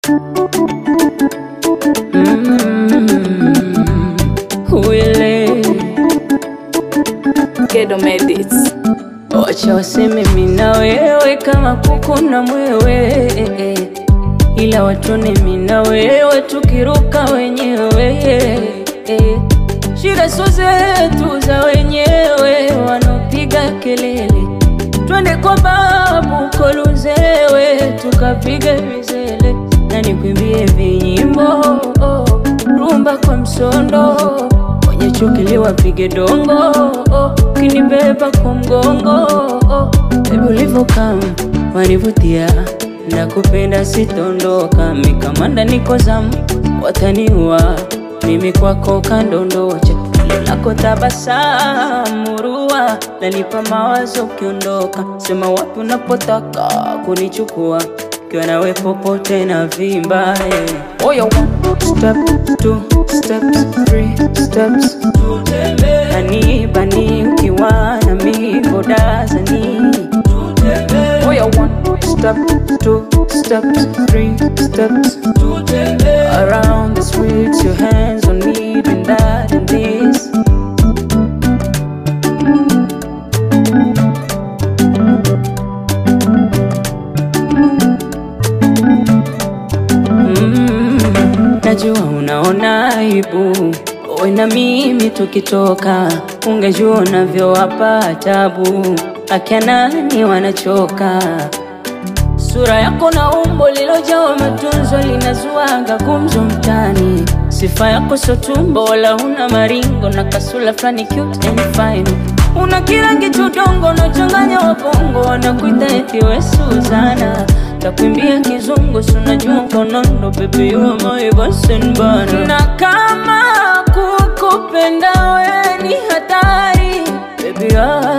Wile Kedo Medits. Wacha waseme mimi na wewe kama kuku na mwewe, ila watone mimi na wewe tukiruka wenyewe. Shida sio zetu za wenyewe, wanopiga kelele. Twende kwa babu Koluzewe tukapiga vizele, na nikwimbie vinyimbo rumba kwa msondo, wenye chukili wapige dongo, kinibeba kwa mgongo. Baby ulivokam wanivutia, nakupenda sitondoka, mikamanda niko zamu wataniua, mimi kwako kandondocha. Lako tabasamu rua lanipa mawazo ukiondoka, sema wapi unapotaka kunichukua, kiwa nawe popote na vimba. Oh yo, 1 step 2 steps 3 steps ani bani ukiwa na mivodazani. Oh yo, 1 step 2 steps 3 steps around the streets, your hands on me, doing that and this. Najua unaona aibu wewe na mimi tukitoka, ungejua unavyowapa tabu akina nani wanachoka. Sura yako na umbo lilojawa matunzo linazuanga gumzo mtani, sifa yako sio tumbo wala huna maringo, na kasula flani cute and fine. Una kirangi chudongo na changanya wabongo, wanakuita eti we Suzana, takwimbia kizungu sunajua konondo. Baby you are my best bana, na kama kukupenda we ni hatari. Baby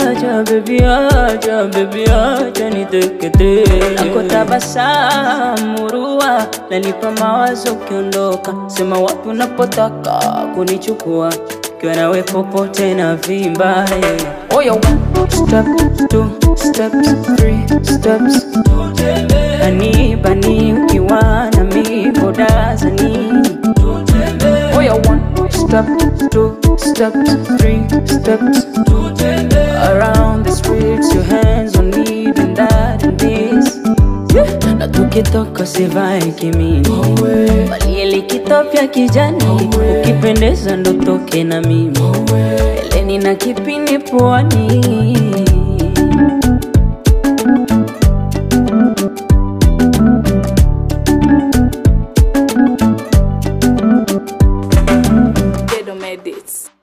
aja nitekete. Lako tabasamu rua lanipa mawazo ukiondoka, sema wapi unapotaka kunichukua, kiwa nawe popote na vimba. Oh yo, 1 step 2 steps 3 steps ani bani ukiwa na mivodazani. Oh yo, 1 step 2 steps 3 steps around the streets, your hands on me, doing that and this. Na tukitoka sivae kimini, valie likitopya kijani, ukipendeza ndo toke na mimi, eleni na kipini puani. Kedo Medits.